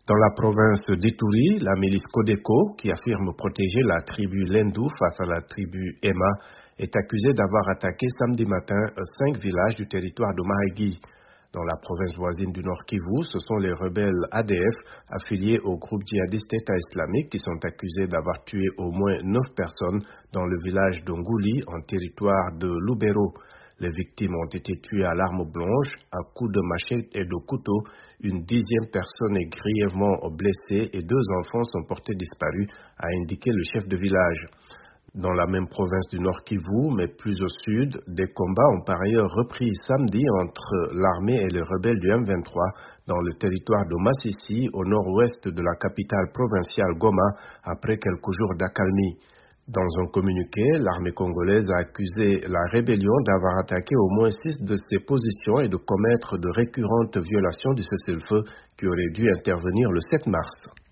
Dans la province d'Ituri, la milice Codeco, qui affirme protéger la tribu Lendu face à la tribu Emma, est accusée d'avoir attaqué samedi matin 5 villages du territoire de Mahagi. Dans la province voisine du Nord Kivu, ce sont les rebelles ADF affiliés au groupe djihadiste État islamique qui sont accusés d'avoir tué au moins 9 personnes dans le village d'Onguli en territoire de Lubero. Les victimes ont été tuées à l'arme blanche, à coups de machette et de couteau. Une 10e personne est grièvement blessée et 2 enfants sont portés disparus, a indiqué le chef de village. Dans la même province du Nord Kivu, mais plus au sud, des combats ont par ailleurs repris samedi entre l'armée et les rebelles du M23 dans le territoire de Massissi, au nord-ouest de la capitale provinciale Goma, après quelques jours d'accalmie. Dans un communiqué, l'armée congolaise a accusé la rébellion d'avoir attaqué au moins 6 de ses positions et de commettre de récurrentes violations du cessez-le-feu qui auraient dû intervenir le 7 mars.